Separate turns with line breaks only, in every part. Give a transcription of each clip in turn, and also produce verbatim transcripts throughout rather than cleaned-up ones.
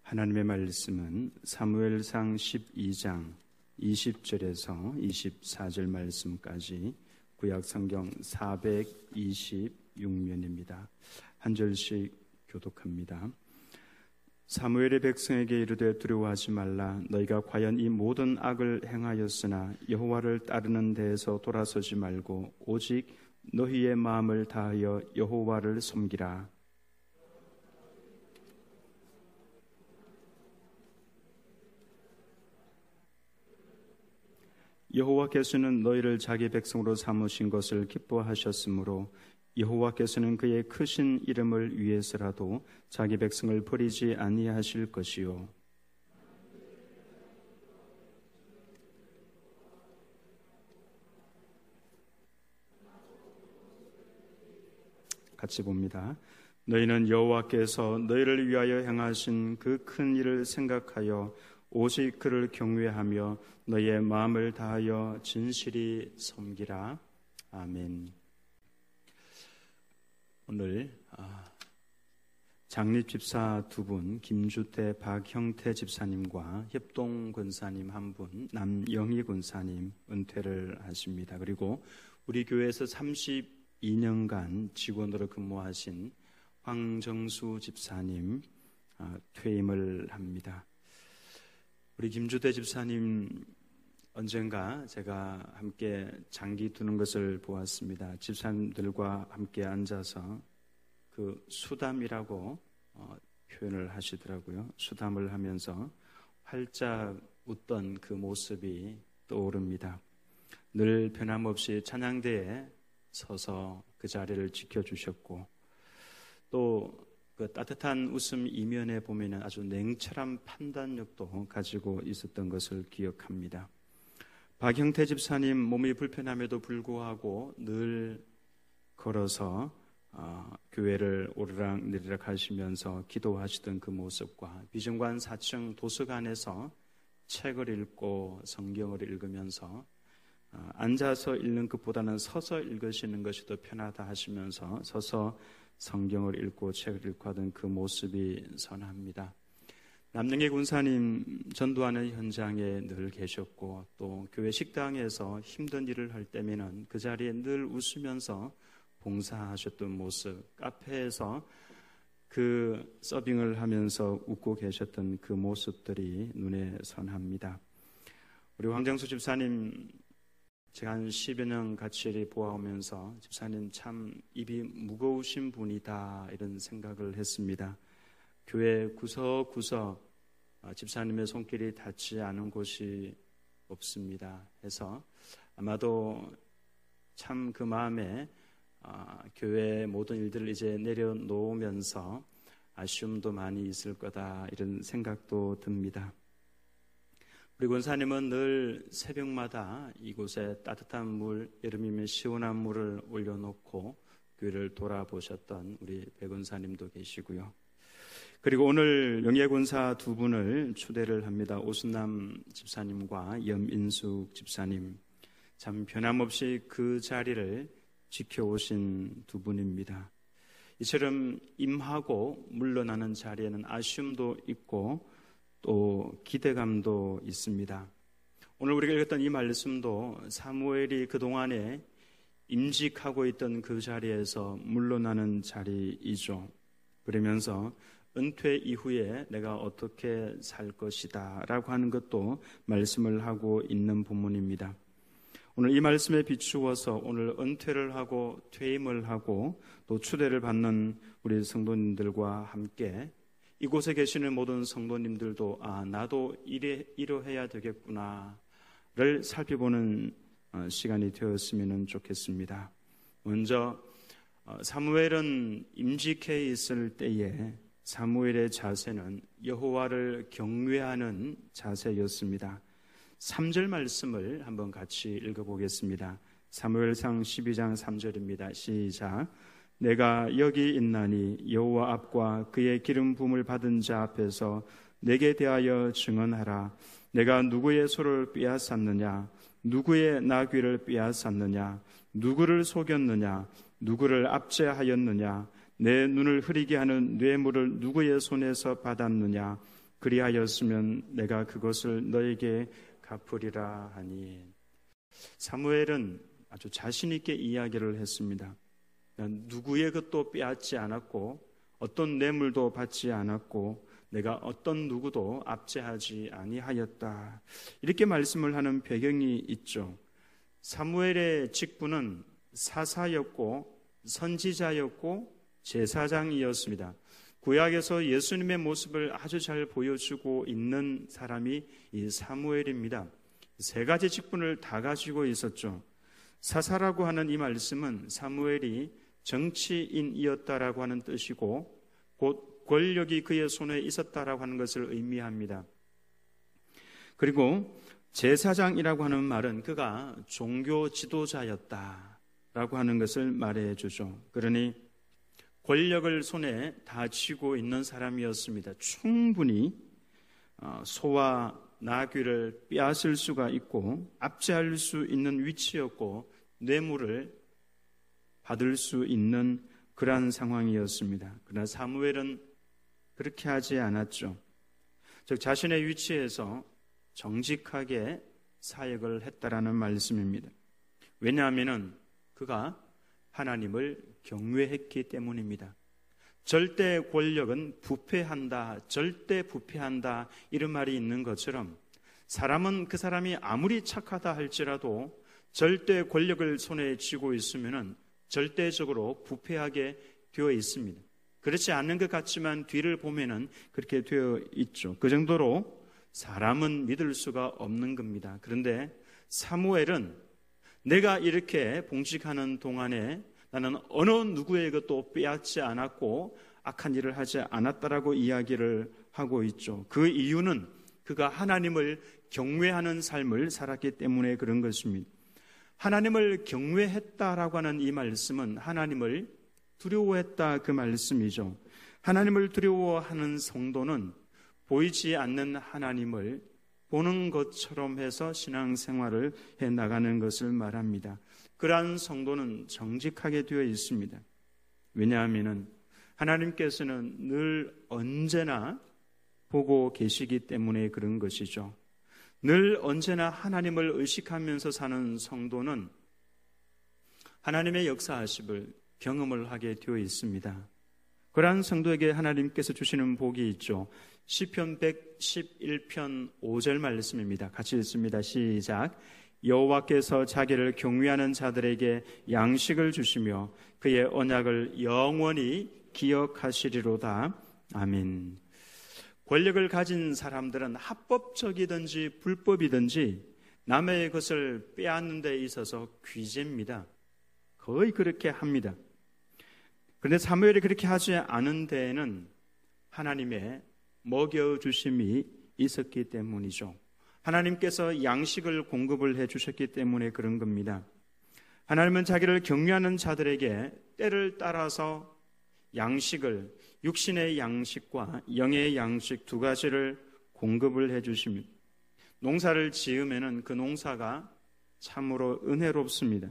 하나님의 말씀은 사무엘상 십이 장 이십 절에서 이십사 절 말씀까지 구약성경 사백이십육 면입니다. 한 절씩 교독합니다. 사무엘의 백성에게 이르되 두려워하지 말라. 너희가 과연 이 모든 악을 행하였으나 여호와를 따르는 데에서 돌아서지 말고 오직 너희의 마음을 다하여 여호와를 섬기라. 여호와께서는 너희를 자기 백성으로 삼으신 것을 기뻐하셨으므로 여호와께서는 그의 크신 이름을 위해서라도 자기 백성을 버리지 아니하실 것이요. 같이 봅니다. 너희는 여호와께서 너희를 위하여 행하신 그 큰 일을 생각하여 오직 그를 경외하며 너희의 마음을 다하여 진실이 섬기라. 아멘. 오늘 장립 집사 두 분, 김주태, 박형태 집사님과 협동 권사님 한 분, 남영희 권사님 은퇴를 하십니다. 그리고 우리 교회에서 삼십이 년간 직원으로 근무하신 황정수 집사님 퇴임을 합니다. 우리 김주태 집사님 언젠가 제가 함께 장기 두는 것을 보았습니다. 집사님들과 함께 앉아서 그 수담이라고 어, 표현을 하시더라고요. 수담을 하면서 활짝 웃던 그 모습이 떠오릅니다. 늘 변함없이 찬양대에 서서 그 자리를 지켜주셨고 또 그 따뜻한 웃음 이면에 보면은 아주 냉철한 판단력도 가지고 있었던 것을 기억합니다. 박형태 집사님 몸이 불편함에도 불구하고 늘 걸어서 어, 교회를 오르락내리락 하시면서 기도하시던 그 모습과 비전관 사 층 도서관에서 책을 읽고 성경을 읽으면서 어, 앉아서 읽는 것보다는 서서 읽으시는 것이 더 편하다 하시면서 서서 성경을 읽고 책을 읽고 하던 그 모습이 선합니다. 남영희 군사님 전도하는 현장에 늘 계셨고 또 교회 식당에서 힘든 일을 할 때면은 그 자리에 늘 웃으면서 봉사하셨던 모습, 카페에서 그 서빙을 하면서 웃고 계셨던 그 모습들이 눈에 선합니다. 우리 황정수 집사님 제가 한 십여 년 같이 보아오면서 집사님 참 입이 무거우신 분이다 이런 생각을 했습니다. 교회 구석구석 집사님의 손길이 닿지 않은 곳이 없습니다. 해서 아마도 참 그 마음에 교회의 모든 일들을 이제 내려놓으면서 아쉬움도 많이 있을 거다 이런 생각도 듭니다. 우리 권사님은 늘 새벽마다 이곳에 따뜻한 물, 여름이면 시원한 물을 올려놓고 교회를 돌아보셨던 우리 배 권사님도 계시고요. 그리고 오늘 영예 권사 두 분을 추대를 합니다. 오순남 집사님과 염인숙 집사님. 참 변함없이 그 자리를 지켜오신 두 분입니다. 이처럼 임하고 물러나는 자리에는 아쉬움도 있고 또 기대감도 있습니다. 오늘 우리가 읽었던 이 말씀도 사무엘이 그동안에 임직하고 있던 그 자리에서 물러나는 자리이죠. 그러면서 은퇴 이후에 내가 어떻게 살 것이다 라고 하는 것도 말씀을 하고 있는 부분입니다. 오늘 이 말씀에 비추어서 오늘 은퇴를 하고 퇴임을 하고 또 추대를 받는 우리 성도님들과 함께 이곳에 계시는 모든 성도님들도 아 나도 이래, 이러해야 되겠구나를 살펴보는 시간이 되었으면 좋겠습니다. 먼저 사무엘은 임직해 있을 때에 사무엘의 자세는 여호와를 경외하는 자세였습니다. 삼 절 말씀을 한번 같이 읽어보겠습니다. 사무엘상 십이 장 삼 절입니다. 시작. 내가 여기 있나니 여호와 앞과 그의 기름 부음을 받은 자 앞에서 내게 대하여 증언하라. 내가 누구의 소를 빼앗았느냐? 누구의 나귀를 빼앗았느냐? 누구를 속였느냐? 누구를 압제하였느냐? 내 눈을 흐리게 하는 뇌물을 누구의 손에서 받았느냐? 그리하였으면 내가 그것을 너에게 갚으리라 하니. 사무엘은 아주 자신 있게 이야기를 했습니다. 누구의 것도 빼앗지 않았고 어떤 뇌물도 받지 않았고 내가 어떤 누구도 압제하지 아니하였다. 이렇게 말씀을 하는 배경이 있죠. 사무엘의 직분은 사사였고 선지자였고 제사장이었습니다. 구약에서 예수님의 모습을 아주 잘 보여주고 있는 사람이 이 사무엘입니다. 세 가지 직분을 다 가지고 있었죠. 사사라고 하는 이 말씀은 사무엘이 정치인이었다라고 하는 뜻이고 곧 권력이 그의 손에 있었다라고 하는 것을 의미합니다. 그리고 제사장이라고 하는 말은 그가 종교 지도자였다라고 하는 것을 말해 주죠. 그러니 권력을 손에 다 쥐고 있는 사람이었습니다. 충분히 소와 나귀를 빼앗을 수가 있고 압제할 수 있는 위치였고 뇌물을 받을 수 있는 그러한 상황이었습니다. 그러나 사무엘은 그렇게 하지 않았죠. 즉 자신의 위치에서 정직하게 사역을 했다라는 말씀입니다. 왜냐하면 그가 하나님을 경외했기 때문입니다. 절대 권력은 부패한다, 절대 부패한다 이런 말이 있는 것처럼 사람은 그 사람이 아무리 착하다 할지라도 절대 권력을 손에 쥐고 있으면은 절대적으로 부패하게 되어 있습니다. 그렇지 않는 것 같지만 뒤를 보면은 그렇게 되어 있죠. 그 정도로 사람은 믿을 수가 없는 겁니다. 그런데 사무엘은 내가 이렇게 봉직하는 동안에 나는 어느 누구의 것도 빼앗지 않았고 악한 일을 하지 않았다라고 이야기를 하고 있죠. 그 이유는 그가 하나님을 경외하는 삶을 살았기 때문에 그런 것입니다. 하나님을 경외했다라고 하는 이 말씀은 하나님을 두려워했다 그 말씀이죠. 하나님을 두려워하는 성도는 보이지 않는 하나님을 보는 것처럼 해서 신앙생활을 해나가는 것을 말합니다. 그러한 성도는 정직하게 되어 있습니다. 왜냐하면 하나님께서는 늘 언제나 보고 계시기 때문에 그런 것이죠. 늘 언제나 하나님을 의식하면서 사는 성도는 하나님의 역사하심을 경험을 하게 되어 있습니다. 그러한 성도에게 하나님께서 주시는 복이 있죠. 시편 백십일 편 오 절 말씀입니다. 같이 읽습니다. 시작. 여호와께서 자기를 경외하는 자들에게 양식을 주시며 그의 언약을 영원히 기억하시리로다. 아멘. 권력을 가진 사람들은 합법적이든지 불법이든지 남의 것을 빼앗는 데 있어서 귀재입니다. 거의 그렇게 합니다. 그런데 사무엘이 그렇게 하지 않은 데에는 하나님의 먹여주심이 있었기 때문이죠. 하나님께서 양식을 공급을 해주셨기 때문에 그런 겁니다. 하나님은 자기를 경외하는 자들에게 때를 따라서 양식을, 육신의 양식과 영의 양식 두 가지를 공급을 해주십니다. 농사를 지으면은 그 농사가 참으로 은혜롭습니다.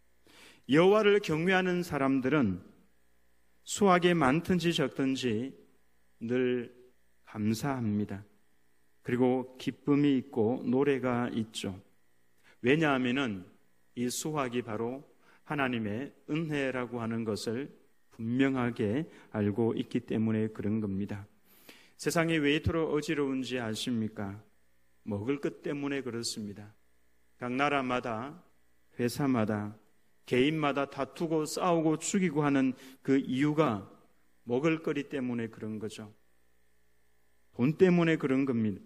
여호와를 경외하는 사람들은 수확이 많든지 적든지 늘 감사합니다. 그리고 기쁨이 있고 노래가 있죠. 왜냐하면은 이 수확이 바로 하나님의 은혜라고 하는 것을 분명하게 알고 있기 때문에 그런 겁니다. 세상이 왜 이토록 어지러운지 아십니까? 먹을 것 때문에 그렇습니다. 각 나라마다, 회사마다, 개인마다 다투고 싸우고 죽이고 하는 그 이유가 먹을거리 때문에 그런 거죠. 돈 때문에 그런 겁니다.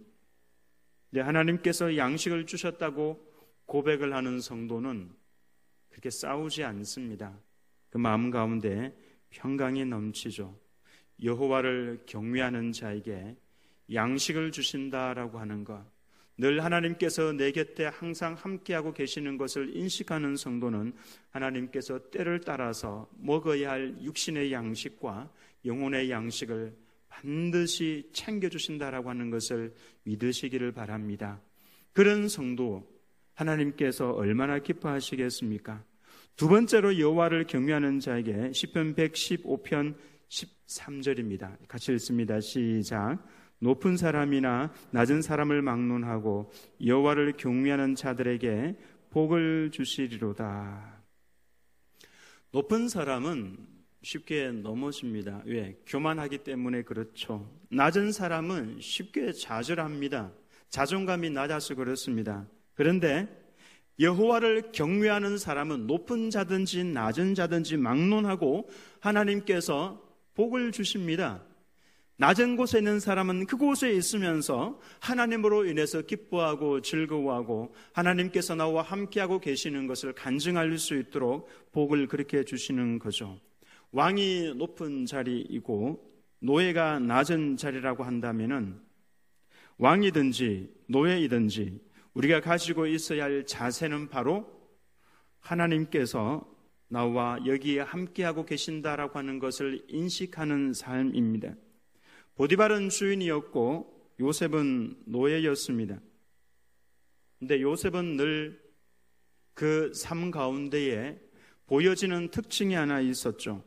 하나님께서 양식을 주셨다고 고백을 하는 성도는 그렇게 싸우지 않습니다. 그 마음 가운데 평강이 넘치죠. 여호와를 경외하는 자에게 양식을 주신다라고 하는 것, 늘 하나님께서 내 곁에 항상 함께하고 계시는 것을 인식하는 성도는 하나님께서 때를 따라서 먹어야 할 육신의 양식과 영혼의 양식을 반드시 챙겨주신다라고 하는 것을 믿으시기를 바랍니다. 그런 성도 하나님께서 얼마나 기뻐하시겠습니까? 두 번째로 여호와를 경외하는 자에게 시편 백십오 편 십삼 절입니다. 같이 읽습니다. 시작. 높은 사람이나 낮은 사람을 막론하고 여호와를 경외하는 자들에게 복을 주시리로다. 높은 사람은 쉽게 넘어집니다. 왜? 교만하기 때문에 그렇죠. 낮은 사람은 쉽게 좌절합니다. 자존감이 낮아서 그렇습니다. 그런데 여호와를 경외하는 사람은 높은 자든지 낮은 자든지 막론하고 하나님께서 복을 주십니다. 낮은 곳에 있는 사람은 그곳에 있으면서 하나님으로 인해서 기뻐하고 즐거워하고 하나님께서 나와 함께하고 계시는 것을 간증할 수 있도록 복을 그렇게 주시는 거죠. 왕이 높은 자리이고 노예가 낮은 자리라고 한다면은 왕이든지 노예이든지 우리가 가지고 있어야 할 자세는 바로 하나님께서 나와 여기에 함께하고 계신다라고 하는 것을 인식하는 삶입니다. 보디발은 주인이었고 요셉은 노예였습니다. 근데 요셉은 늘 그 삶 가운데에 보여지는 특징이 하나 있었죠.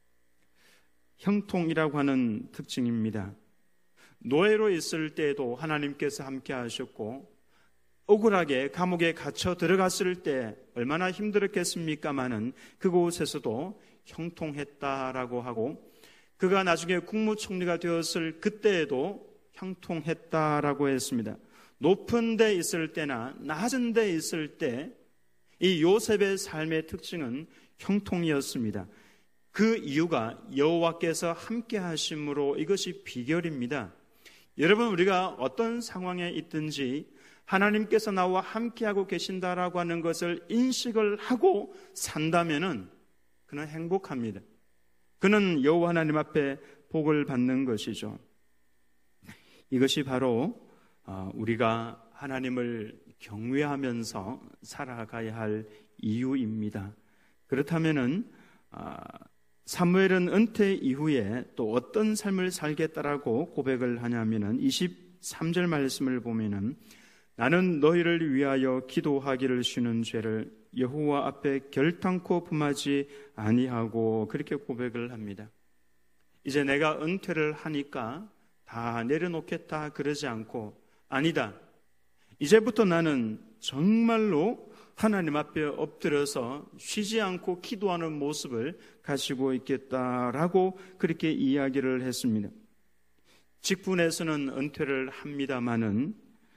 형통이라고 하는 특징입니다. 노예로 있을 때에도 하나님께서 함께 하셨고 억울하게 감옥에 갇혀 들어갔을 때 얼마나 힘들었겠습니까마는 그곳에서도 형통했다라고 하고 그가 나중에 국무총리가 되었을 그때에도 형통했다라고 했습니다. 높은 데 있을 때나 낮은 데 있을 때 이 요셉의 삶의 특징은 형통이었습니다. 그 이유가 여호와께서 함께 하심으로 이것이 비결입니다. 여러분, 우리가 어떤 상황에 있든지 하나님께서 나와 함께하고 계신다라고 하는 것을 인식을 하고 산다면은 그는 행복합니다. 그는 여호와 하나님 앞에 복을 받는 것이죠. 이것이 바로 우리가 하나님을 경외하면서 살아가야 할 이유입니다. 그렇다면은 사무엘은 은퇴 이후에 또 어떤 삶을 살겠다라고 고백을 하냐면은 이십삼 절 말씀을 보면은 나는 너희를 위하여 기도하기를 쉬는 죄를 여호와 앞에 결탄코 범하지 아니하고 그렇게 고백을 합니다. 이제 내가 은퇴를 하니까 다 내려놓겠다 그러지 않고 아니다. 이제부터 나는 정말로 하나님 앞에 엎드려서 쉬지 않고 기도하는 모습을 가지고 있겠다라고 그렇게 이야기를 했습니다. 직분에서는 은퇴를 합니다마는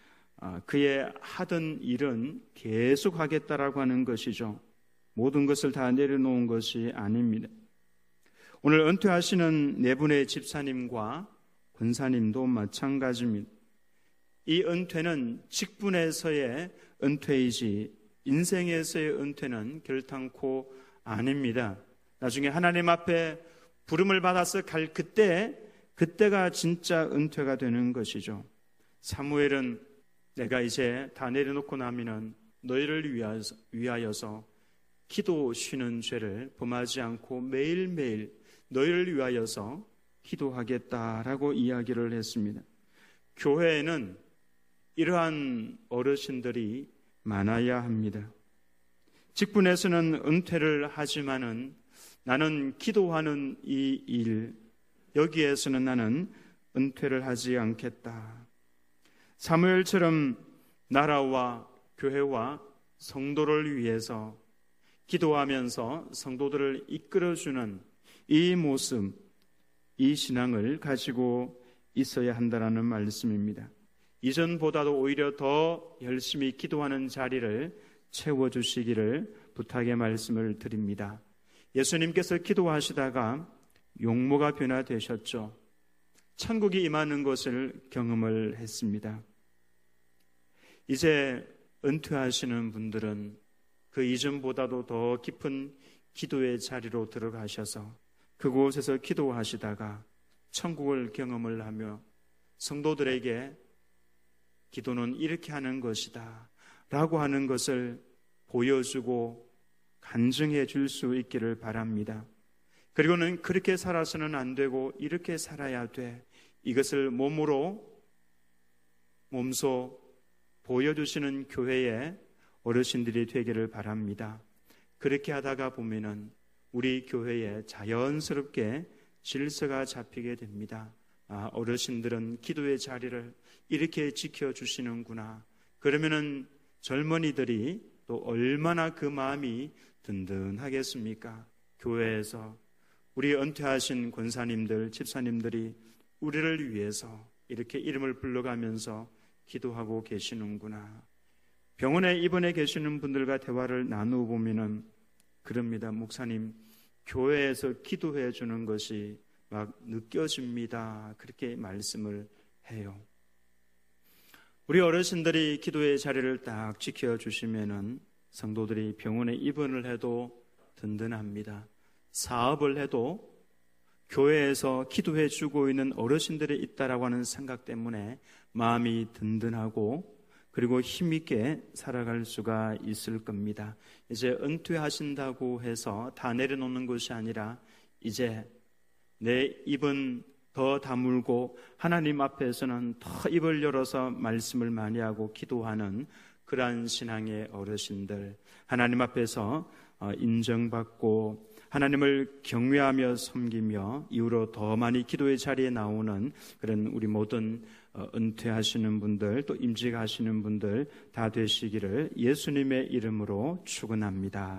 그의 하던 일은 계속 하겠다라고 하는 것이죠. 모든 것을 다 내려놓은 것이 아닙니다. 오늘 은퇴하시는 네 분의 집사님과 권사님도 마찬가지입니다. 이 은퇴는 직분에서의 은퇴이지 인생에서의 은퇴는 결탄코 아닙니다. 나중에 하나님 앞에 부름을 받아서 갈 그때, 그때가 진짜 은퇴가 되는 것이죠. 사무엘은 내가 이제 다 내려놓고 나면은 너희를 위하여서, 위하여서 기도 쉬는 죄를 범하지 않고 매일매일 너희를 위하여서 기도하겠다라고 이야기를 했습니다. 교회에는 이러한 어르신들이 많아야 합니다. 직분에서는 은퇴를 하지만은 나는 기도하는 이 일, 여기에서는 나는 은퇴를 하지 않겠다. 사무엘처럼 나라와 교회와 성도를 위해서 기도하면서 성도들을 이끌어주는 이 모습, 이 신앙을 가지고 있어야 한다는 말씀입니다. 이전보다도 오히려 더 열심히 기도하는 자리를 채워주시기를 부탁의 말씀을 드립니다. 예수님께서 기도하시다가 용모가 변화되셨죠. 천국이 임하는 것을 경험을 했습니다. 이제 은퇴하시는 분들은 그 이전보다도 더 깊은 기도의 자리로 들어가셔서 그곳에서 기도하시다가 천국을 경험을 하며 성도들에게 기도는 이렇게 하는 것이다 라고 하는 것을 보여주고 간증해 줄 수 있기를 바랍니다. 그리고는 그렇게 살아서는 안 되고 이렇게 살아야 돼. 이것을 몸으로 몸소 보여주시는 교회의 어르신들이 되기를 바랍니다. 그렇게 하다가 보면은 우리 교회에 자연스럽게 질서가 잡히게 됩니다. 아, 어르신들은 기도의 자리를 이렇게 지켜주시는구나. 그러면은 젊은이들이 또 얼마나 그 마음이 든든하겠습니까? 교회에서 우리 은퇴하신 권사님들, 집사님들이 우리를 위해서 이렇게 이름을 불러가면서 기도하고 계시는구나. 병원에 입원해 계시는 분들과 대화를 나누어 보면은 그럽니다. 목사님, 교회에서 기도해 주는 것이 막 느껴집니다. 그렇게 말씀을 해요. 우리 어르신들이 기도의 자리를 딱 지켜주시면은 성도들이 병원에 입원을 해도 든든합니다. 사업을 해도 교회에서 기도해 주고 있는 어르신들이 있다라고 하는 생각 때문에 마음이 든든하고 그리고 힘있게 살아갈 수가 있을 겁니다. 이제 은퇴하신다고 해서 다 내려놓는 것이 아니라 이제 내 입은 더 다물고 하나님 앞에서는 더 입을 열어서 말씀을 많이 하고 기도하는 그러한 신앙의 어르신들, 하나님 앞에서 인정받고 하나님을 경외하며 섬기며 이후로 더 많이 기도의 자리에 나오는 그런 우리 모든 은퇴하시는 분들 또 임직하시는 분들 다 되시기를 예수님의 이름으로 축원합니다.